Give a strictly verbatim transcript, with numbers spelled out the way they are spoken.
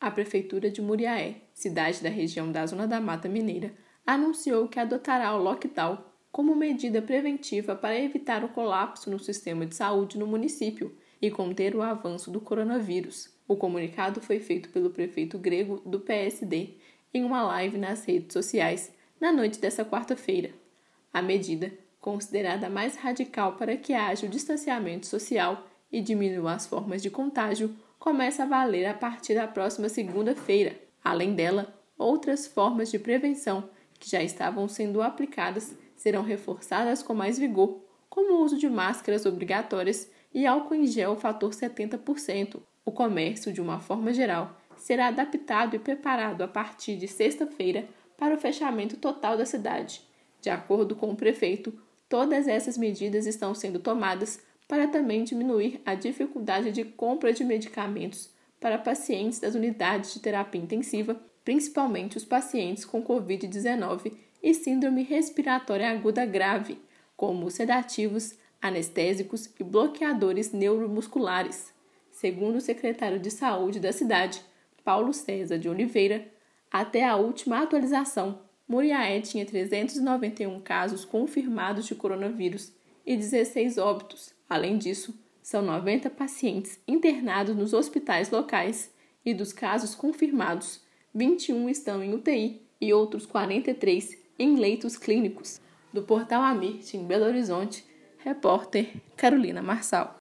A Prefeitura de Muriaé, cidade da região da Zona da Mata Mineira, anunciou que adotará o lockdown como medida preventiva para evitar o colapso no sistema de saúde no município e conter o avanço do coronavírus. O comunicado foi feito pelo prefeito grego do P S D em uma live nas redes sociais na noite desta quarta-feira. A medida, considerada mais radical para que haja o distanciamento social e diminua as formas de contágio, começa a valer a partir da próxima segunda-feira. Além dela, outras formas de prevenção que já estavam sendo aplicadas serão reforçadas com mais vigor, como o uso de máscaras obrigatórias e álcool em gel fator setenta por cento. O comércio, de uma forma geral, será adaptado e preparado a partir de sexta-feira para o fechamento total da cidade. De acordo com o prefeito, todas essas medidas estão sendo tomadas para também diminuir a dificuldade de compra de medicamentos para pacientes das unidades de terapia intensiva, principalmente os pacientes com covid dezenove e síndrome respiratória aguda grave, como sedativos, anestésicos e bloqueadores neuromusculares. Segundo o secretário de Saúde da cidade, Paulo César de Oliveira, até a última atualização, Muriaé tinha trezentos e noventa e um casos confirmados de coronavírus e dezesseis óbitos. Além disso, são noventa pacientes internados nos hospitais locais e dos casos confirmados, vinte e um estão em U T I e outros quarenta e três em leitos clínicos. Do Portal Amirte, em Belo Horizonte, repórter Carolina Marçal.